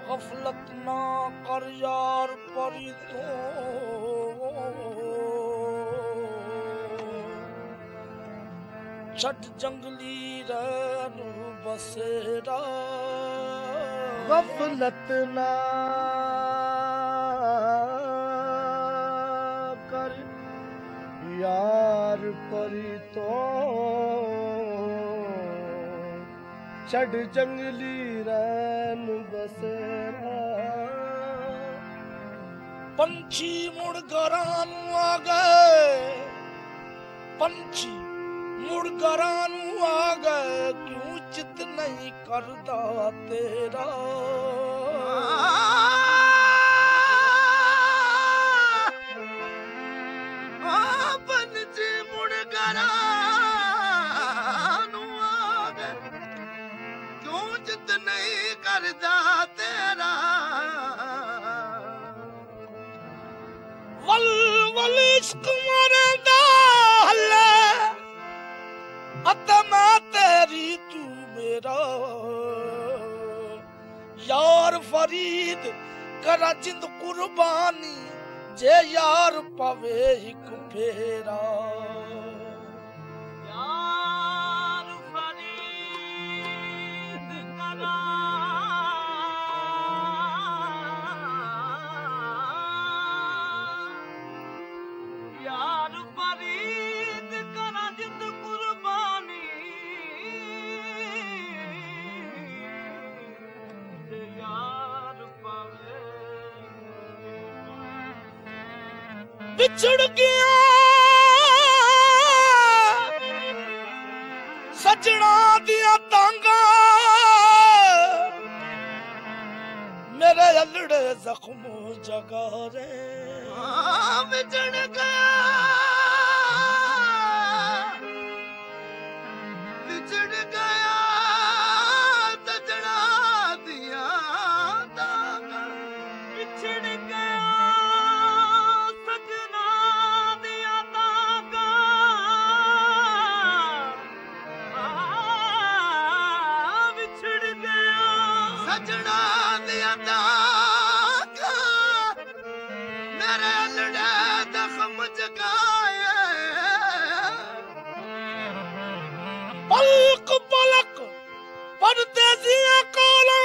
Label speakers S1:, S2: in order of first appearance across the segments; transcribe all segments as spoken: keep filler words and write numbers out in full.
S1: गफलत ना कर यार परी तो छठ जंगली रैन बसेरा
S2: गफलत ना कर यार परी तो छठ जंगली रैन बसेरा
S1: पंछी मुड़ घरां आ गए पंछी मुड़ घरां आ गए क्यों चित नहीं करदा तेरा
S2: पंछी मुड़ घरां आ गए क्यों चित नहीं करदा तेरा
S1: वल वल इश्क मरदा हल्ले अत मैं तेरी तू मेरा यार फरीद करा जिंद कुर्बानी जे यार पवे एक फेरा
S2: यार फरीद करा यार फरीद करा जिंद कुर्बानी यार पावे
S1: बिछड़ गया सजना दिया तांगा मेरे अलड़े जख्म जगा रे
S2: बिछड़ गया बिछड़ गया सजना दिया तांगा बिछड़ गया सजना दिया तांगा बिछड़ गया सजना दिया तांगा मेरे लड़ा दखम जगाए
S1: पलक पलक परदेसियां कोलों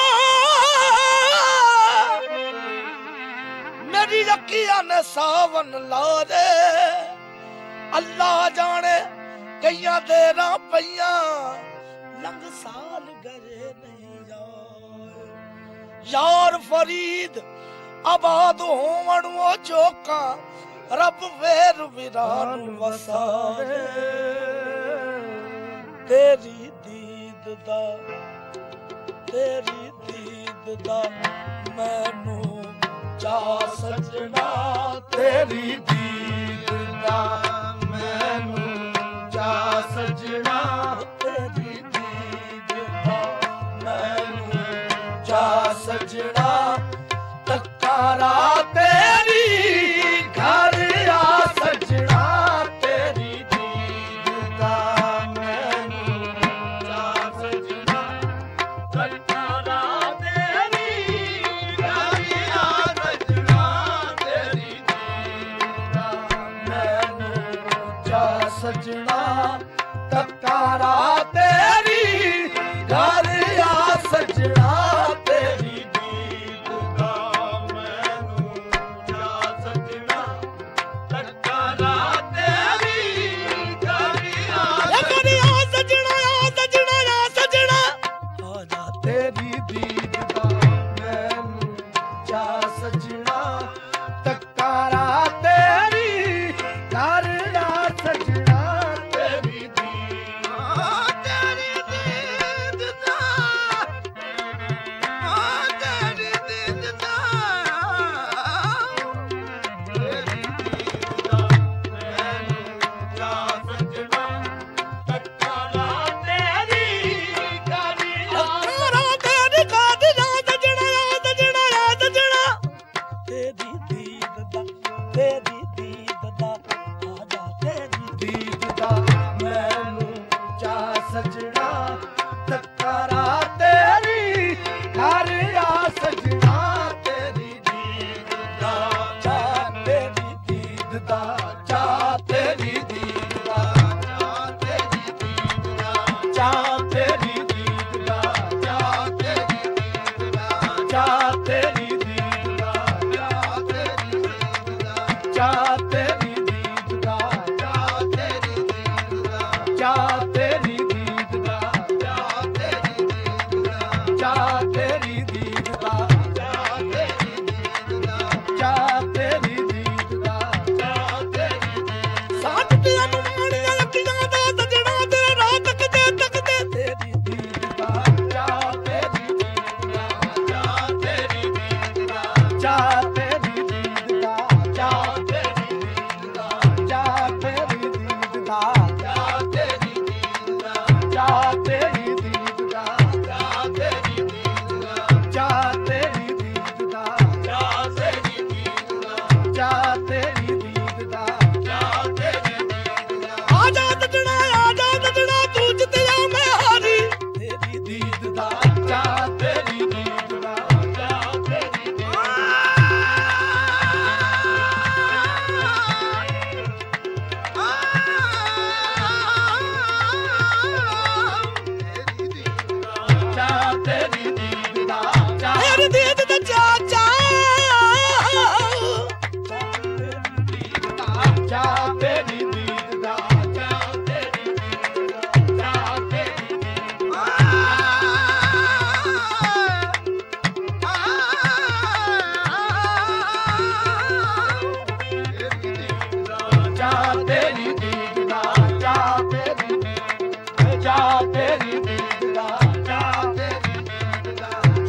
S1: मेरी अखियां ने सावन ला दे अल्लाह जाने कईयां देरा पईयां लंग साल गरे नहीं जाए यार फरीद आबाद होवण वो चोका रब वेर विरान वसारे तेरी दीद दा तेरी दीद दा मैनू चा सजना तेरी दीद दा मैनू चा सजना तेरी दीद दा मैनू चा सजना तकारा तेरी घर आ सजना तेरी दीद दा मैनू चा सजना तकारा तेरी घर आ सजना तेरी दीद दा मैनू चा सजना तकारा तेरी घर आ सजना तेरी दीद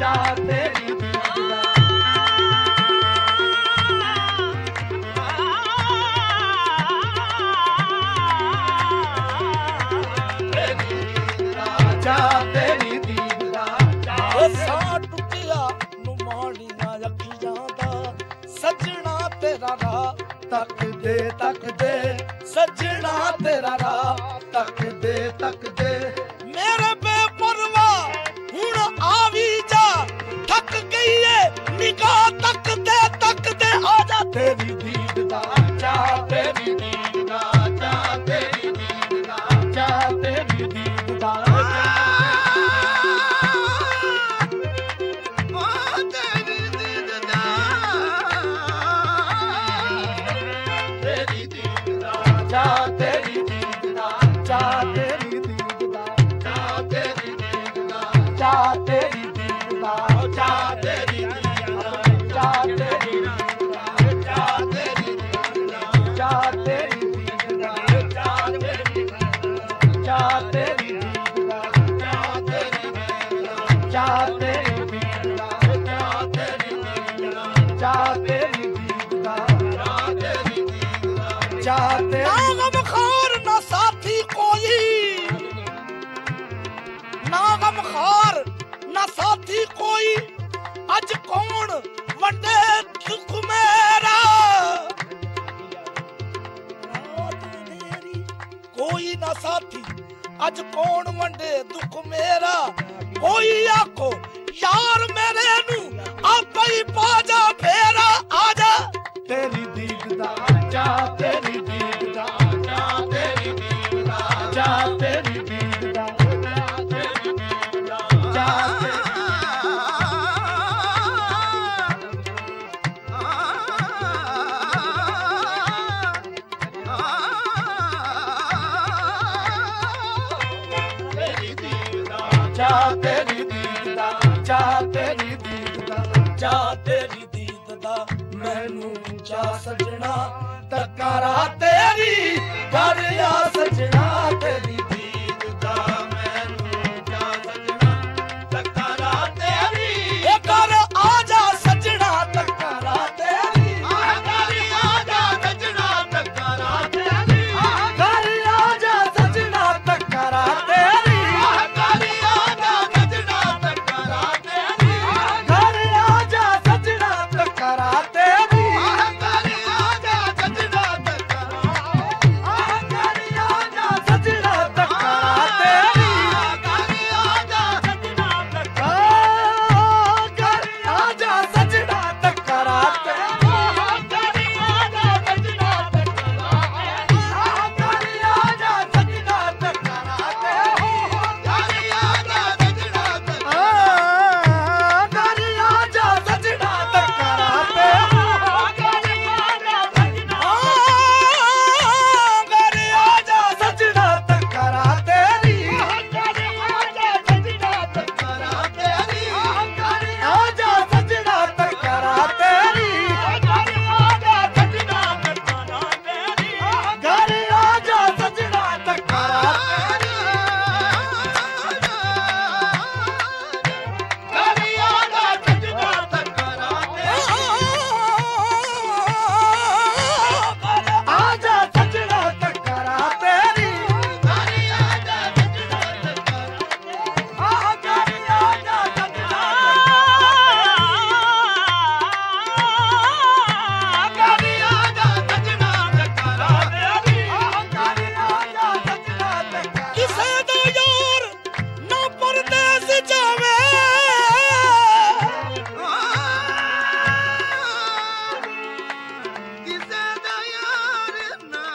S2: ਚਾਹ ਤੇਰੀ ਦੀਦ ਦਾ ਚਾਹ ਤੇਰੀ ਦੀਦ ਦਾ
S1: ਓ ਸਾਹ ਟੁੱਟਿਆ ਨੂੰ ਮਾਣੀ ਨਾ ਅੱਖੀ ਜਾਂਦਾ ਸੱਜਣਾ ਤੇਰਾ ਰਾਹ
S2: ਤੱਕਦੇ ਤੱਕਦੇ
S1: ਸੱਜਣਾ ਤੇਰਾ ਰਾਹ
S2: ਤੱਕਦੇ ਤੱਕਦੇ
S1: ਮੇਰੇ ਬੇਪਰਵਾਹ ਹੁਣ ਆ ਵੀ ਜਾ ਥੱਕ ਗਈ ਏ ਨਿਗਾਹ ਤੱਕਦੇ ਤੱਕਦੇ ਆ ਜਾ
S2: ਤੇਰੀ ਦੀਦ ਦਾ ਚਾਹ ਤੇਰੀ ਦੀਦ ਦਾ ਚਾਹ ਤੇਰੀ ਦੀਦ ਦਾ ਚਾਹ ਤੇਰੀ ਦੀਦ ਦਾ ਚਾਹ ਤੇਰੀ ਦੀਦ ਦਾ ਚਾਹ ਤੇਰੀ ਦੀਦ ਦਾ ਚਾਹ ਤੇਰੀ ਦੀਦ ਦਾ ਚਾਹ ਤੇਰੀ ਦੀਦ ਦਾ ਚਾਹ ਤੇਰੀ ਦੀਦ ਦਾ ਚਾਹ ਤੇਰੀ ਦੀਦ ਦਾ ਚਾਹ ਤੇਰੀ ਦੀਦ ਦਾ ਚਾਹ ਤੇਰੀ ਦੀਦ ਦਾ ਚਾਹ ਤੇਰੀ ਦੀਦ ਦਾ ਚਾਹ ਤੇਰੀ ਦੀਦ ਦਾ ਚਾਹ ਤੇਰੀ ਦੀਦ ਦਾ ਚਾਹ ਤੇਰੀ ਦੀਦ ਦਾ ਚਾਹ ਤੇਰੀ ਦੀਦ ਦਾ ਚਾਹ ਤੇਰੀ ਦੀਦ ਦਾ ਚਾਹ ਤੇਰੀ ਦੀਦ ਦਾ ਚਾਹ ਤੇਰੀ
S1: ਨਾ ਗਮਖਾਰ ਨਾ ਸਾਥੀ ਕੋਈ ਨਾ ਗਮਖਾਰ ਨਾ ਸਾਥੀ ਕੋਈ ਅੱਜ ਕੌਣ ਵੰਡੇ ਦੁੱਖ ਮੇਰਾ ਕੋਈ ਨਾ ਸਾਥੀ ਅੱਜ ਕੌਣ ਵੰਡੇ ਦੁੱਖ ਮੇਰਾ ਕੋਈ ਆਖੋ ਯਾਰ ਮੇਰੇ ਨੂੰ ਆਪੇ ਹੀ ਪਾ ਜਾ ਫੇਰਾ ਆ ਜਾ
S2: ਤੇਰੀ ਦੀਦ ਦਾ ਚਾਹ ਤੇਰੀ ਦੀਦ ਦਾ ਚਾਹ ਤੇਰੀ ਦੀਦ ਦਾ ਚਾਹ ਤੇਰੀ ਦੀਦ ਦਾ ਚਾਹ ਤੇਰੀ ਦੀਦ ਦਾ ਚਾਹ ਤੇਰੀ ਦੀਦ ਦਾ ਚਾਹ ਤੇਰੀ ਦੀਦ ਦਾ ਚਾਹ ਤੇਰੀ ਦੀਦ ਦਾ
S1: ਚਾਹ ਤੇਰੀ ਦੀਦ ਦਾ
S2: ਮੈਨੂੰ ਚਾਹ ਸਜਣਾ ਤਕਾਰਾ ਤੇਰੀ ਘਰ ਆ ਸਜਣਾ ਤੇਰੀ ਦੀਦ ਦਾ ਮੈਨੂੰ ਚਾਹ ਸਜਣਾ ਤਕਾਰਾ ਤੇਰੀ
S1: ਇਹ ਘਰ ਆ ਜਾ ਸੱਜਣਾ
S2: ਤਕਾਰਾ ਤੇਰੀ ਆਹ ਘਰ ਆ ਜਾ ਸਜਣਾ ਤਕਾਰਾ ਤੇਰੀ ਆਹ ਘਰ ਆ ਜਾ ਸਜਣਾ ਤਕਾਰਾ ਤੇਰੀ ਆਹ ਘਰ ਆ ਜਾ ਸਜਣਾ ਤਕਾਰਾ ਤੇਰੀ ਆਹ ਘਰ ਆ ਜਾ ਸਜਣਾ ਤਕਾਰਾ ਤੇਰੀ ਆਹ ਘਰ ਆ ਜਾ ਸਜਣਾ ਤਕਾਰਾ ਆਹ ਘਰ ਆ ਜਾ ਸਜਣਾ ਤਕਾਰਾ ਤੇਰੀ ਆਹ ਘਰ ਆ ਜਾ ਸਜਣਾ ਤਕਾਰਾ ਘਰ ਆ ਜਾ ਸਜਣਾ ਤਕਾਰਾ ਤੇਰੀ ਆਹ ਘਰ ਆ ਜਾ ਸਜਣਾ ਤਕਾਰਾ ਆਹ ਘਰ ਆ ਜਾ ਸਜਣਾ ਤਕਾਰਾ ਤੇਰੀ ਘਰ ਆ ਜਾ ਸਜਣਾ ਤਕਾਰਾ ਘਰ ਆ ਜਾ ਸਜਣਾ ਤਕਾਰਾ ਤੇਰੀ ਘਰ ਆ ਜਾ ਸਜਣਾ ਘਰ ਆ ਜਾ ਸਜਣਾ ਤਕਾਰਾ ਤੇਰੀ ਘਰ ਆ ਜਾ ਸਜਣਾ ਤਕਾਰਾ ਤੇਰੀ ਘਰ ਆ ਜਾ ਸਜਣਾ ਤਕਾਰਾ ਤੇਰੀ ਘਰ ਆ ਜਾ ਸਜਣਾ ਤਕਾਰਾ ਤੇਰੀ ਘਰ ਆ ਜਾ ਸਜਣਾ ਤਕਾਰਾ ਤੇਰੀ ਘਰ ਆ ਜਾ ਸਜਣਾ ਤਕਾਰਾ ਤੇਰੀ ਆ ਜਾ ਸਜਣਾ ਤਕਾਰਾ ਤੇਰੀ ਘਰ ਆ ਜਾ ਸਜਣਾ ਤਕਾਰਾ ਆਹ ਘਰ ਆ ਜਾ ਸਜਣਾ ਘਰ ਆ ਜਾ ਸਜਣਾ ਤਕਾਰਾ ਤੇਰੀ ਆਹ ਘਰ ਆ ਜਾ ਸਜਣਾ ਤਕਾਰਾ
S1: ਕਿਸੇ ਦਾ ਯਾਰ ਨਾ ਪਰਦੇਸ ਜਾਵੇ
S2: ਕਿਸੇ ਦਾ ਯਾਰ ਨਾ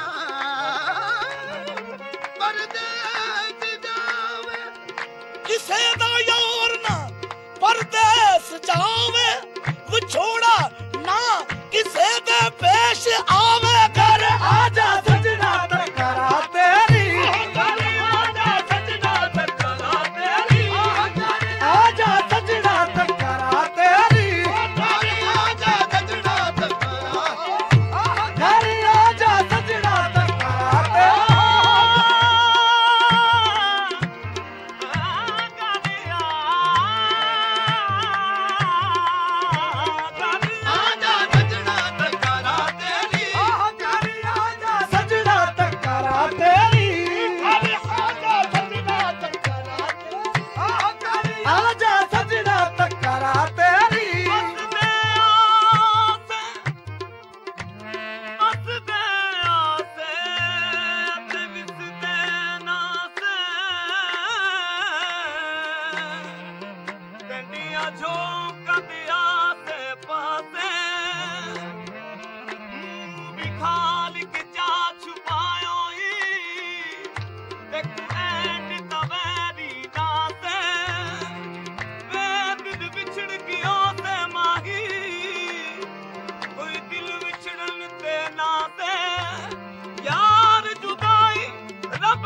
S2: ਪਰਦੇਸ ਜਾਵੇ
S1: ਕਿਸੇ ਦਾ ਯਾਰ ਨਾ ਪਰਦੇਸ ਜਾਵੇ ਵਿਛੋੜਾ ਨਾ ਕਿਸੇ ਦੇ ਪੇਸ਼ ਆਵੇ
S2: ਘਰ ਆ ਜਾ ਸਜਣਾ ਤਕਾਰਾ ਤੇਰੀ ਘਰ ਆ ਜਾ ਸਜਣਾ ਤਕਾਰਾ ਤੇਰੀ ਘਰ ਆ ਜਾ ਸਜਣਾ ਤਕਾਰਾ ਤੇਰੀ ਘਰ ਆ ਜਾ ਸਜਣਾ ਤਕਾਰਾ ਘਰ ਆ ਜਾ ਸਜਣਾ ਤਕਾਰਾ ਤੇਰੀ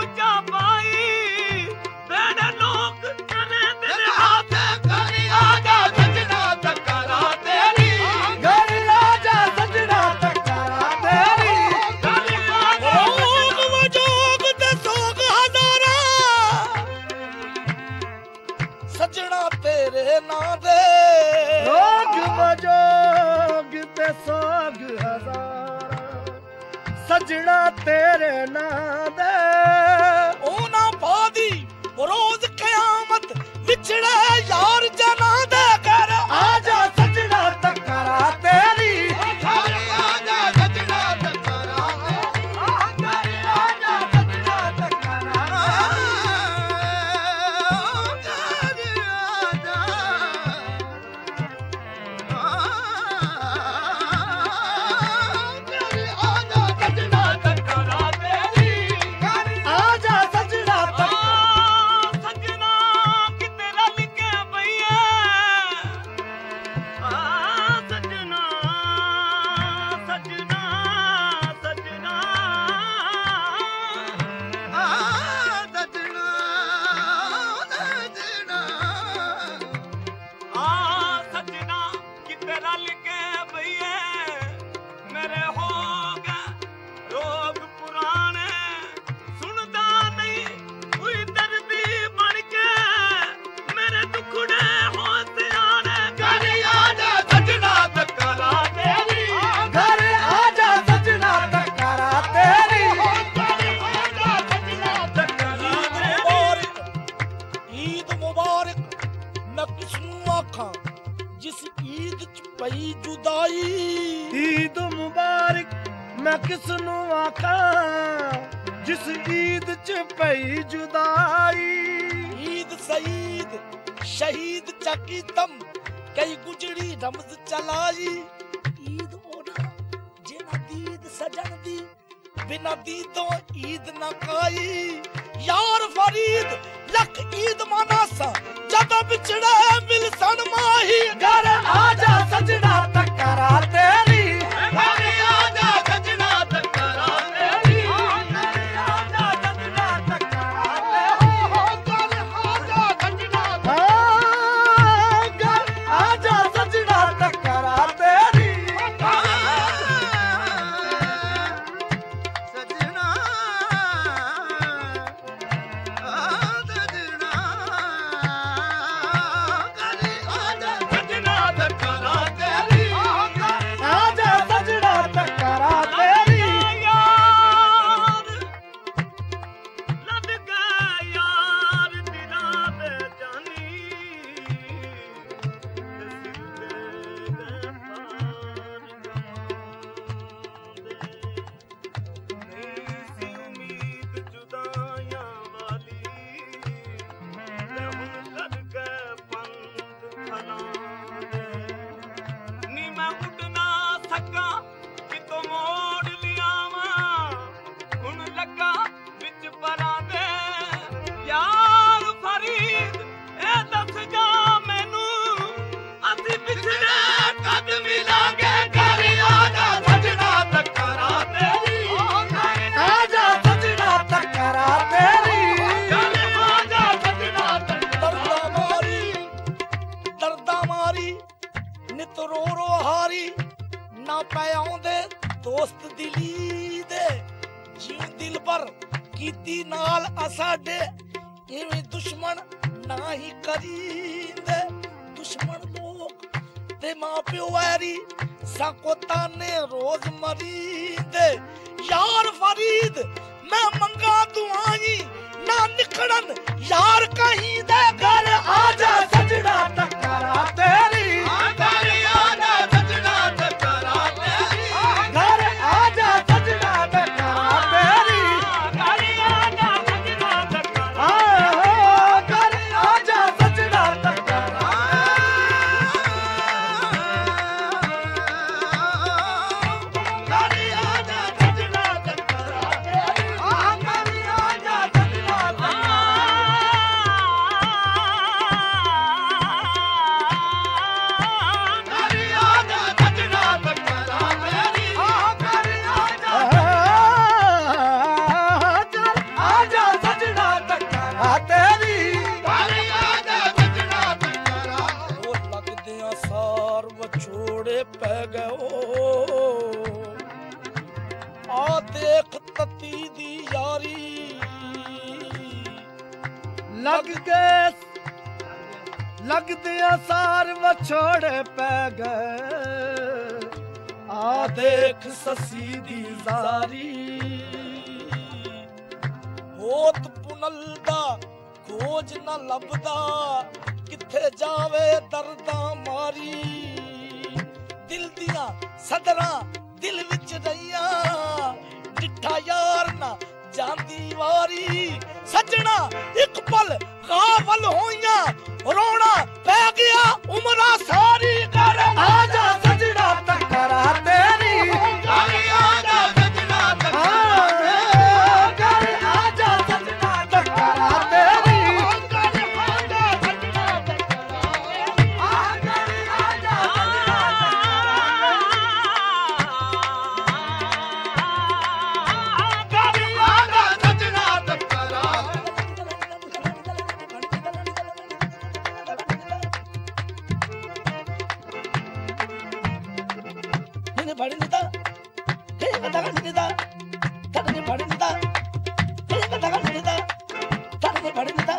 S2: ਸਜਣਾ ਤੇਰੇ ਨਾਂ ਦੇ
S1: ਉਹਨਾਂ ਬਾਦੀ ਰੋਜ਼ ਕਿਆਮਤ ਵਿਛੜੇ ਯਾਰ ਜਨਾਂ ਦੇ ਘਰ
S2: ਆਜਾ ਸਜਣਾ ਤਕਰਾ ਤੇਰੀ
S3: ਘਰ ਆਜਾ ਸਜਣਾ ਤਕਰਾ
S2: ਘਰ ਆਜਾ ਸਜਣਾ ਤਕਰਾ
S1: जिस ईद च पई जुदाई
S2: ईद मुबारक मैं किसनू आखा जिस ईद च पई जुदाई
S1: ईद सईद शहीद चकीतम कई गुजरी रमज चलाई ईद ओना जिना दीद सजन दी बिना दीदों ईद न काई यार फरीद लख ईद मनासा जद बिछड़े मिलसन माही
S2: घर आजा सजना तकरा तेरी
S3: घर आजा सजना तकरा तेरी
S2: घर आजा सजना तकरा तेरी
S3: घर आजा सजना
S2: घर आजा सजना तकरा तेरी
S3: सजना
S1: दोस्त दिली दे जीव दिल पर कीती नाल असाडे इवें दुश्मन ना ही करींदे दुश्मन लोग ते मां प्यो वैरी साको ताने रोज मरींदे यार फरीद मैं मंगा दुआई ना निकड़न यार कहीं दे घर आजा
S2: सजना तकरा तेरी
S3: घर आजा सजना तकरा तेरी
S2: घर आजा सजना तकरा तेरी
S3: घर आजा सजना तकरा
S2: घर आजा सजना तकरा
S3: घर आजा सजना तकरा तेरी
S2: घर आजा सजना तकरा
S1: ਪੈ ਗਏ ਆ ਦੇਖ ਤਤੀ ਦੀ ਯਾਰੀ
S2: ਲੱਗ ਗਏ ਲੱਗਦਿਆਂ ਸਾਰ ਵਛੋੜੇ ਪੈ ਗਏ ਆ ਦੇਖ ਸੱਸੀ ਦੀ ਜ਼ਾਰੀ
S1: ਹੋਤ ਪੁਨਲ ਦਾ ਖੋਜ ਨਾ ਲੱਭਦਾ ਕਿੱਥੇ ਜਾਵੇ ਦਰਦਾਂ ਮਾਰੀ ਦਿਲ ਦੀਆਂ ਸਦਰਾਂ ਦਿਲ ਵਿੱਚ ਰਹੀਆਂ ਡਿੱਠਾ ਯਾਰ ਨਾ ਜਾਂਦੀ ਵਾਰੀ ਸੱਜਣਾ ਇੱਕ ਪਲ ਗਾਵਲ ਹੋਈਆਂ ਰੋਣਾ ਪੈ ਗਿਆ ਉਮਰਾਂ ਸਾਰੀ ਕਰ
S2: ਆ ਜਾ ਸਜਣਾ ਟੱਕਰਾ ਤੇਰੀ
S3: ਘਰ ਆ ਜਾ ਸਜਣਾ
S2: ਹਾਂ ਕਰ ਆ ਜਾ ਸਜਣਾ ਟੱਕਰਾ ਤੇਰੀ
S3: ਘਰ ਆ ਜਾ ਸਜਣਾ
S2: ਆ ਕਰ ਆ ਜਾ ਸਜਣਾ
S3: ਘਰ ਆ ਜਾ ਸਜਣਾ ਟੱਕਰਾ
S1: ನಿನ್ನೆ ಬಡಿ ನಿಂತ ಕೈಯಿಂದ ತಗೊಂಡು ನಿಂತ ತಡನೆ ಬಡಿ ನಿಂತ ಕೈಯಿಂದ ತಗೊಂಡು ನಿಂತ ತಡನೆ ಬಡಿ ನಿಂತ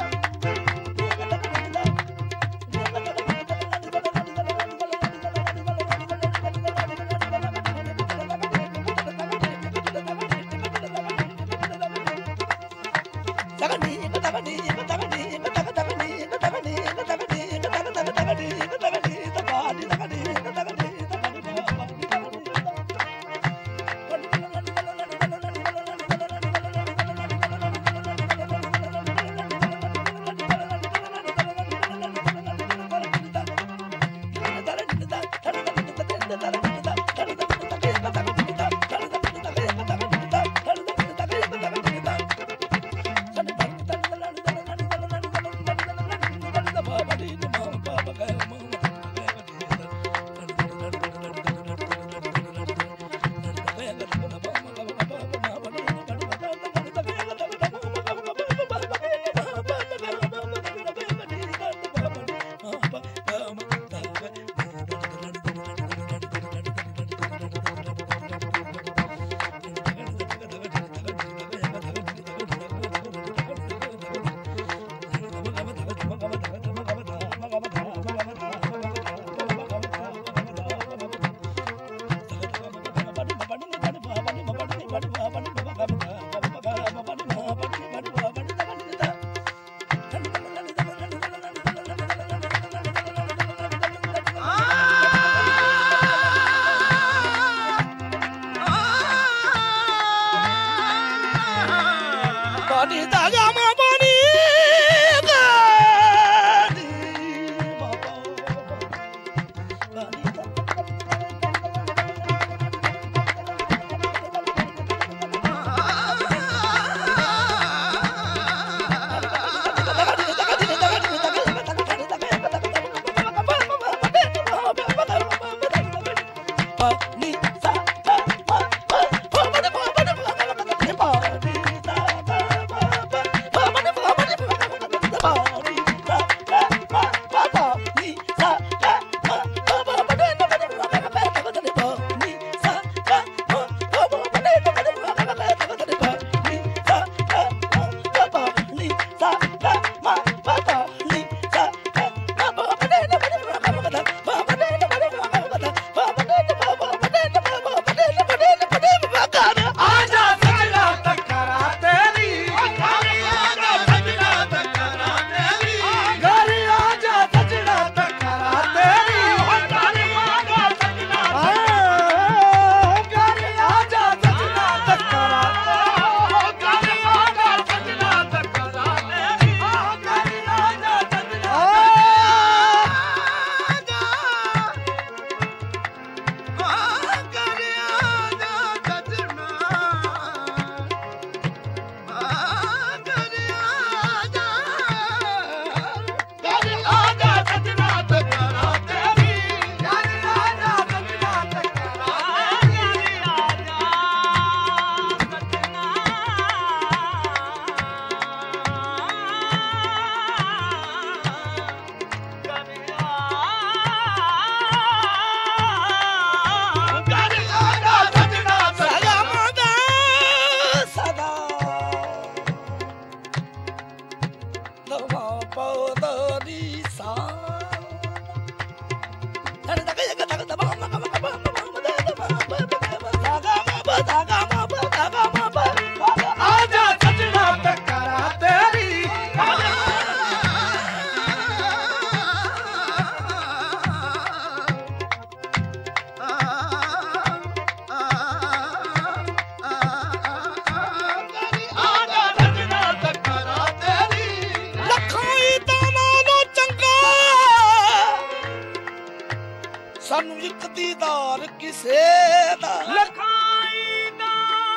S1: ਸਾਨੂੰ ਇੱਕ ਦੀਦਾਰ ਕਿਸੇ ਦਾ
S3: ਲਖਾਈ ਦਾ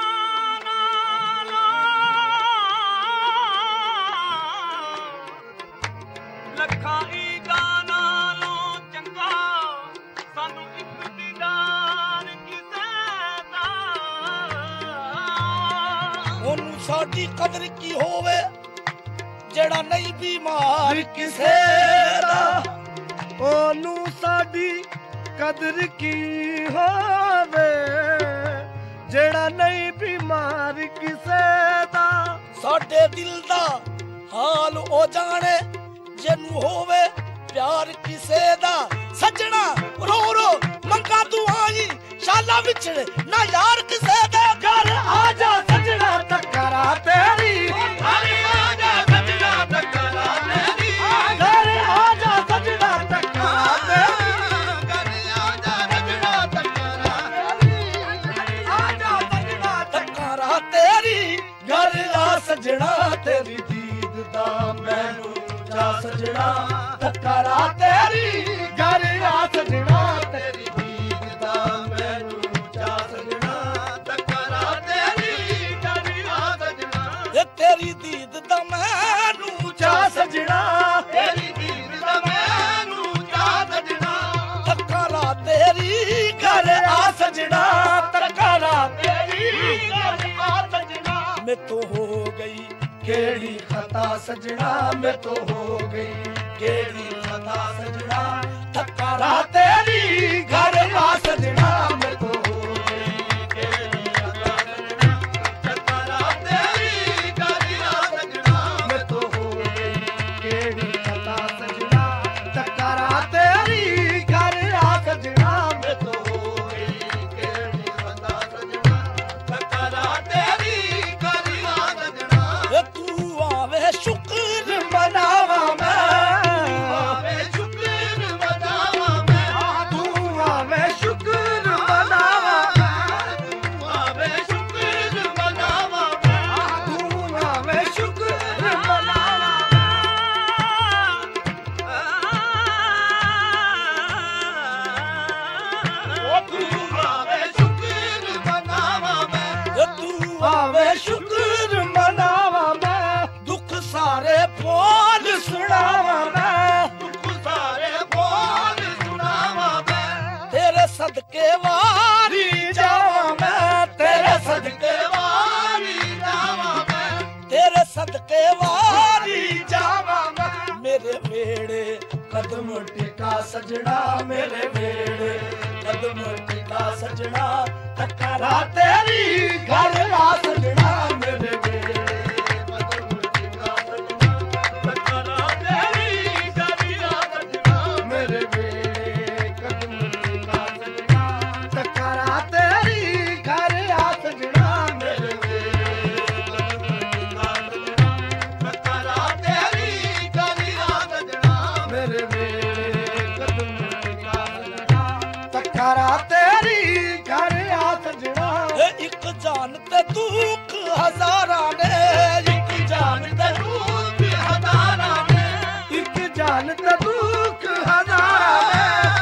S3: ਲਖਾਈ ਦਾ ਨਾਲੋਂ ਚੰਗਾ ਸਾਨੂੰ ਇੱਕ ਦੀਦਾਰ ਕਿਸੇ ਦਾ
S1: ਉਹਨੂੰ ਸਾਡੀ ਕਦਰ ਕੀ ਹੋਵੇ ਜਿਹੜਾ ਨਹੀਂ ਬਿਮਾਰ ਕਿਸੇ ਦਾ
S2: ਉਹਨੂੰ ਸਾਡੀ ਕਦਰ ਕੀ ਹੋਵੇ ਜਿਹੜਾ ਨਹੀਂ ਬਿਮਾਰ ਕਿਸੇ ਦਾ
S1: ਸਾਡੇ ਦਿਲ ਦਾ ਹਾਲ ਉਹ ਜਾਣੇ ਜਿਹਨੂੰ ਹੋਵੇ ਪਿਆਰ ਕਿਸੇ ਦਾ ਸੱਜਣਾ ਰੋ ਰੋ ਮੰਗਾ ਤੂੰ ਆਈ ਸ਼ਾਲਾ ਵਿਛੜੇ ਨਾ ਯਾਰ ਕਿਸੇ ਦੇ
S2: ਘਰ ਆ ਜਾ ਸੱਜਣਾ ਟੱਕਰਾ ਤੇਰੀ
S3: ਘਰ ਆ ਜਾ ਸੱਜਣਾ ਟੱਕਰਾ ਤੇਰੀ
S2: ਘਰ ਆ ਜਾ ਸੱਜਣਾ ਟੱਕਰਾ ਤੇਰੀ
S3: ਘਰ ਆ ਜਾ ਸੱਜਣਾ ਟੱਕਰਾ
S2: ਆ ਜਾ ਸੱਜਣਾ
S1: ਟੱਕਰਾ ਤੇਰੀ
S2: ਘਰ ਆ ਸੱਜਣਾ ਤੇਰੀ ਦੀਦ ਦਾ ਮੈਨੂੰ ਜਾ ਸੱਜਣਾ ਟੱਕਰਾ ਤੇਰੀ ਘਰ ਆ ਸੱਜਣਾ ਤੇਰੀ ਦੀਦ ਦਾ ਮੈਨੂੰ ਜਾ ਸੱਜਣਾ
S3: ਟੱਕਰਾ ਤੇਰੀ ਘਰ ਆ ਸੱਜਣਾ
S1: ਇਹ ਤੇਰੀ ਦੀਦ ਦਾ ਮੈਨੂੰ
S2: ਜਾ ਸੱਜਣਾ
S3: ਤੇਰੀ ਦੀਦ ਦਾ ਮੈਨੂੰ ਜਾ ਸੱਜਣਾ
S1: ਟੱਕਰਾ ਤੇਰੀ
S2: ਘਰ ਆ ਸੱਜਣਾ ਟੱਕਰਾ
S3: ਤੇਰੀ ਘਰ ਆ ਸੱਜਣਾ
S1: ਮੇਤੋਂ ਹੋ ਗਈ
S2: ਕਿਹੜੀ ਖਤਾ ਸੱਜਣਾ ਮੇਤੋਂ ਹੋ ਗਈ ਕਿਹੜੀ ਖਤਾ ਸੱਜਣਾ ਟੱਕਰਾ ਤੇਰੀ ਘਰ ਆ ਸੱਜਣਾ ਮੇਤੋਂ ਹੋ ਗਈ ਕਿਹੜੀ ਖਤਾ ਸੱਜਣਾ
S3: ਟੱਕਰਾ ਤੇਰੀ ਘਰ ਆ ਸੱਜਣਾ
S2: ਮੇਤੋਂ ਹੋ ਗਈ ਕਿਹੜੀ ਖਤਾ ਸੱਜਣਾ ਟੱਕਰਾ ਤੇਰੀ ਘਰ ਆ ਸੱਜਣਾ ਮੇਤੋਂ ਹੋ ਗਈ ਕਿਹੜੀ ਖਤਾ ਸੱਜਣਾ
S3: ਟੱਕਰਾ ਤੇਰੀ ਘਰ ਆ ਸੱਜਣਾ
S1: ਇਹ ਤੂੰ ਆਵੇ ਸ਼ੁਕਰ
S2: ਮਨਾਵਾਂ ਮੈਂ
S3: ਆਵੇ ਸ਼ੁਕਰ ਮਨਾਵਾਂ ਮੈਂ
S2: ਤੂੰ ਆਵੇਂ ਸ਼ੁਕਰ ਮਨਾਵਾਂ
S3: ਆਵੇ ਸ਼ੁਕਰ ਮਨਾਵਾਂ ਮੈਂ
S2: ਤੂੰ ਆਵੇਂ ਸ਼ੁਕਰ ਮਨਾਵਾਂ
S3: ਉਹ ਤੂੰ ਆਵੇ ਸ਼ੁਕਰ ਮਨਾਵਾਂ ਮੈਂ
S1: ਇਹ ਤੂੰ
S2: ਆਵੇਂ ਸ਼ੁਕਰ ਮਨਾਵਾਂ ਮੈਂ
S1: ਦੁੱਖ ਸਾਰੇ ਬੋਲ
S2: ਸੁਣਾਵਾਂ ਮੈਂ
S3: ਦੁੱਖ ਸਾਰੇ ਬੋਲ ਸੁਣਾਵਾਂ ਮੈਂ
S1: ਤੇਰੇ ਸਦਕੇ ਵਾਰੀ
S2: ਜਾਵਾਂ ਮੈਂ ਤੇਰੇ ਸਦਕੇ
S3: ਸਦਕੇ ਵਾਰੀ ਜਾਵਾਂ ਮੈਂ
S1: ਤੇਰੇ ਸਦਕੇ ਵਾਰੀ
S2: ਜਾਵਾਂ ਮੈਂ
S1: ਮੇਰੇ ਵੇੜੇ
S2: ਕਦਮ ਟਿਕਾ ਸਜਣਾ ਮੇਰੇ ਵੇੜੇ ਕਦਮ ਟਿਕਾ ਸਜਣਾ ਟੱਕਰਾ ਤੇਰੀ ਘਰ ਆ ਸਜਣਾ ਮੇਰੇ ਵੇੜੇ ਕਦਮ ਟਿਕਾ ਸਜਣਾ
S3: ਟੱਕਰਾ ਤੇਰੀ ਘਰ ਆ ਸੱਜਣਾ
S2: ਮੇਰੇ ਵੇੜੇ ਕਦਮ ਟਿਕਾ ਸਜਣਾ ਟੱਕਰਾ ਤੇਰੀ ਘਰ ਆ ਸਜਣਾ ਮੇਰੇ ਵੇੜੇ ਕਦਮ ਟਿਕਾ ਸਜਣਾ
S3: ਟੱਕਰਾ ਤੇਰੀ ਘਰ ਆ ਸੱਜਣਾ
S2: ਮੇਰੇ ਵੇੜੇ ਕਦਮ ਟਿਕਾ ਸਜਣਾ ਟੱਕਰਾ ਤੇਰੀ ਘਰ ਆ ਸਜਣਾ
S1: ਇਹ ਇੱਕ ਜਾਨ ਤੇ ਦੁੱਖ ਹਜ਼ਾਰਾਂ ਨੇ
S2: ਇੱਕ ਜਾਨ ਤੇ
S3: ਤੂੰ ਵੀ ਹਜ਼ਾਰਾਂ ਨੇ
S2: ਇੱਕ ਜਾਨ ਤੇ ਦੁੱਖ ਹਜ਼ਾਰਾਂ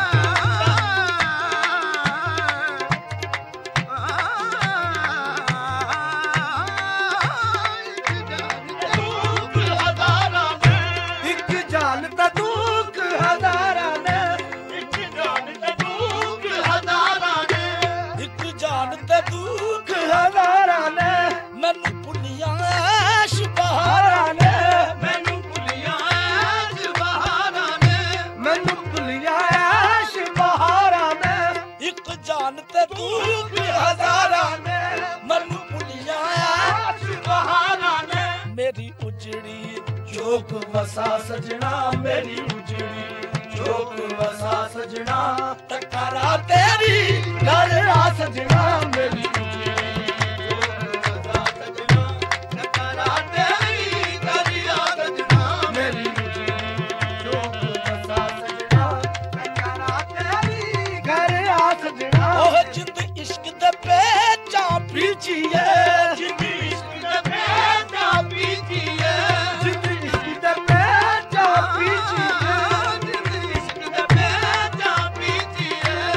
S3: ਤੂੰ ਵੀ ਹਜ਼ਾਰਾਂ ਨੇ
S2: ਇੱਕ ਜਾਨ ਤੇ ਦੁੱਖ ਹਜ਼ਾਰਾਂ ਨੇ
S3: ਇੱਕ ਜਾਨ ਤੇ ਤੂੰ ਵੀ ਹਜ਼ਾਰਾਂ ਨੇ
S1: ਇੱਕ ਜਾਨ ਤੇ ਦੁੱਖ
S2: ਹਜ਼ਾਰਾਂ ਨੇ
S1: ਮੈਨੂੰ ਭੁੱਲੀਆਂ ਐਸ਼ ਬਹਾਰਾਂ
S2: ਹਜ਼ਾਰਾਂ ਨੇ
S3: ਮੈਨੂੰ ਭੁੱਲੀਆਂ ਐਸ਼ ਬਹਾਰਾਂ ਨੇ
S2: ਮੈਨੂੰ ਭੁੱਲਿਆ ਐਸ਼ ਬਹਾਰਾਂ ਨੇ
S1: ਇੱਕ ਜਾਨ ਤੇ ਦੁੱਖ ਹਜ਼ਾਰਾਂ ਨੇ ਮੈਨੂੰ ਭੁੱਲੀਆਂ ਐਸ਼
S3: ਬਹਾਰਾਂ ਨੇ
S1: ਮੇਰੀ ਉਜੜੀ
S2: ਜੋਗ ਵਸਾ ਸਜਣਾ ਮੇਰੀ ਉਜੜੀ ਜੋਗ ਵਸਾ ਸਜਣਾ ਟੱਕਰਾ ਤੇਰੀ ਘਰ ਆ ਸਜਣਾ ਮੇਰੀ ਉਜੜੀ ਜੋਗ ਵਸਾ ਸਜਣਾ
S3: ਟੱਕਰਾ ਤੇਰੀ ਘਰ ਆ ਸੱਜਣਾ
S2: ਮੇਰੀ ਉਜੜੀ ਜੋਗ ਵਸਾ ਸਜਣਾ ਟੱਕਰਾ ਤੇਰੀ ਘਰ ਆ ਸਜਣਾ
S1: ਉਹ ਜਿੰਦ ਇਸ਼ਕ ਦੇ ਪੇਚਾਂ ਪੀਚੀਏ
S3: ਜਿੰਦੀ ਇਸ਼ਕ ਦੇ ਭੇਜਾ ਪੀਜੀਏ
S2: ਜ਼ਿੰਦਗੀ ਦੇ ਪੈਚਾ ਪੀਚੀ
S3: ਜਿੰਦੀ ਇਸ਼ਕ ਦੇ ਭੇਜਾ ਪੀਜੀਏ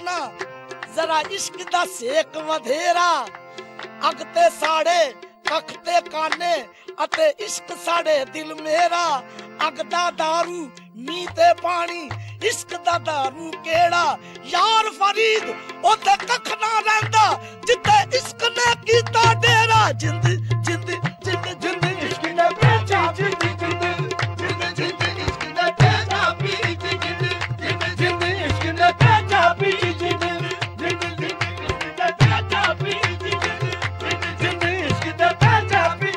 S1: ਨਾ ਜ਼ਰਾ ਇਸ਼ਕ ਦਾ ਸੇਕ ਵਧੇਰਾ ਅੱਗ ਤੇ ਸਾੜੇ ਕੱਖ ਤੇ ਕਾਨੇ ਅਤੇ ਇਸ਼ਕ ਸਾੜੇ ਦਿਲ ਮੇਰਾ ਅੱਗ ਦਾ ਦਾਰੂ ਮੀਂਹ ਤੇ ਪਾਣੀ ਇਸ਼ਕ ਦਾ ਦਾਰੂ ਕਿਹੜਾ ਯਾਰ ਫਰੀਦ ਉੱਥੇ ਕੱਖ ਨਾ ਰਹਿੰਦਾ ਜਿੱਥੇ ਇਸ਼ਕ ਨੇ ਕੀਤਾ ਡੇਰਾ ਜਿੰਦ ਜਿੰਦ ਜਿੰਦ ਜਿੰਦ ਇਸ਼ਕ ਨੇ ਵੇਚਿਆ ਜਿੰਦ ਜਿੰਦ ਜਿੰਦ ਜਿੰਦ ਇਸ਼ਕ ਨੇ ਵੇਚਿਆ ਪੀ ਜਿੰਦ ਜਿੰਦ ਜਿੰਦ ਇਸ਼ਕ ਨੇ ਵੇਚਿਆ ਪੀ ਜਿੰਦ ਜਿੰਦ ਜਿੰਦ ਇਸ਼ਕ ਨੇ ਵੇਚਿਆ ਪੀ ਜਿੰਦ ਜਿੰਦ ਇਸ਼ਕ ਨੇ ਵੇਚਿਆ ਪੀ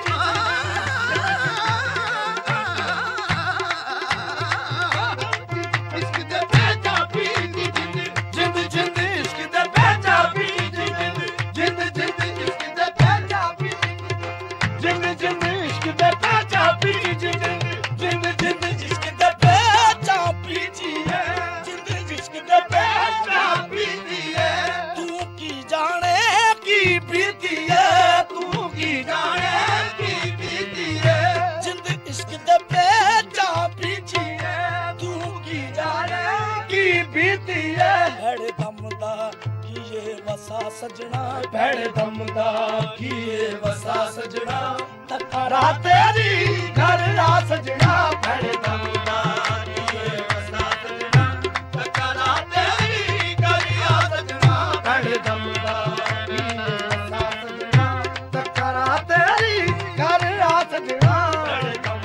S1: सजना भैड़ दम दा किए वसा सजना तकारा तेरी घर रा सजना भैड़ दम दा किए वसा सजना तकारा तेरी घर रा सजना भैड़ दम दा किए वसा सजना तकारा तेरी घर रा सजना भैड़ दम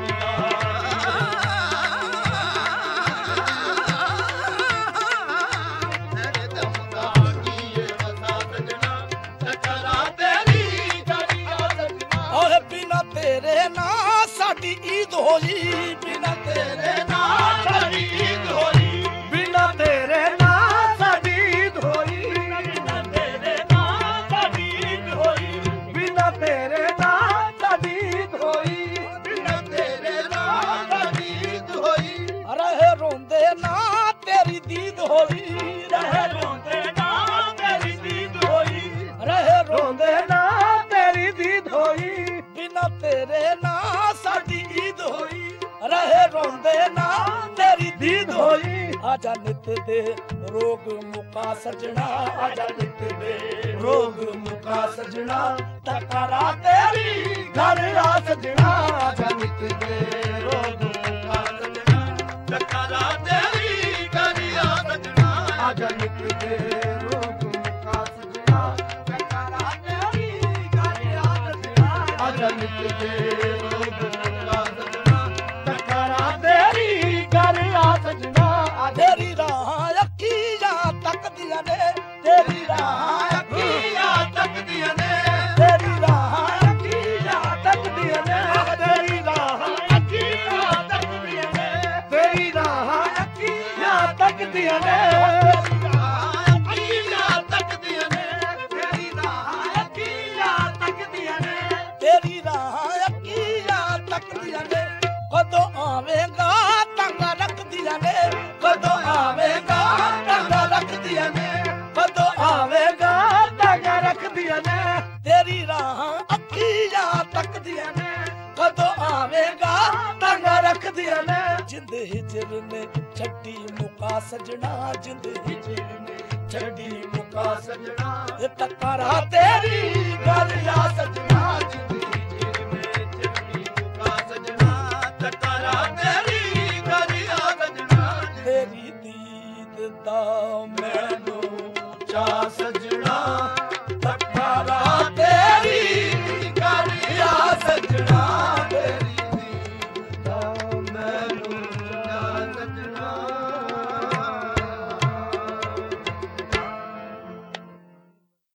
S1: ईद होई बिना तेरे ना साडी ईद होई बिना तेरे ना साडी ईद होई बिना तेरे ना साडी ईद होई बिना तेरे ना साडी ईद होई बिना तेरे ना साडी ईद होई रहे रोंदे ना तेरी दीद होई रहे रोंदे ना तेरी दीद होई रहे रोंदे ना तेरी दीद होई बिना तेरे ना साडी ईद होई रहे रोंदे ना तेरी दीद होई आजा नित दे रोग मुका सजना आजा नित दे रोग मुका सजना तकारा तेरी घर रा सजना आजा नित दे रोग मुका सजना तकारा तेरी घर रा सजना आजा नित दे रोग मुका सजना तकारा तेरी घर रा सजना आजा नित दे तेरी राह अखियां तकदियां ने तेरी राह अखियां तकदियां ने तेरी राह अखियां तकदियां ने तेरी राह अखियां तकदियां ने तेरी राह अखियां तकदियां ने अखियां तकदियां ने तेरी राह अखियां तकदियां ने तेरी राह अखियां तकदियां ने कदों आवेगा तंगा रखदियां ने कदों आवेगा तंगा रखदियां ने कदों आवेगा तंगा रखदियां ने तेरी राह अखियां तकदियां ने कदों आवेगा तंगा रखदियां ने जिंद हिजर ने छड्डी मुका सजना जिंद हिजर ने छड्डी मुका सजना तकारा तेरी घर रा सजना